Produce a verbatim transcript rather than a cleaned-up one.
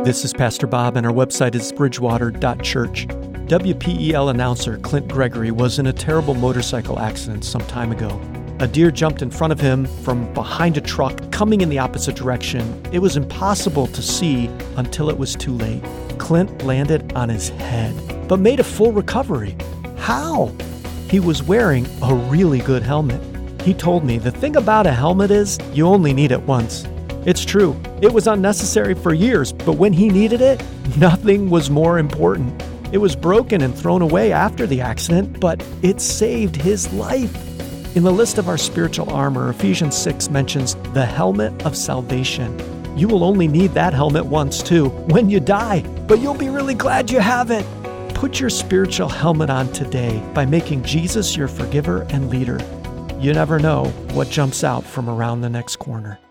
This is Pastor Bob, and our website is bridgewater dot church. W P E L announcer Clint Gregory was in a terrible motorcycle accident some time ago. A deer jumped in front of him from behind a truck coming in the opposite direction. It was impossible to see until it was too late. Clint landed on his head, but made a full recovery. How? He was wearing a really good helmet. He told me the thing about a helmet is you only need it once. It's true. It was unnecessary for years, but when he needed it, nothing was more important. It was broken and thrown away after the accident, but it saved his life. In the list of our spiritual armor, Ephesians six mentions the helmet of salvation. You will only need that helmet once too, when you die, but you'll be really glad you have it. Put your spiritual helmet on today by making Jesus your forgiver and leader. You never know what jumps out from around the next corner.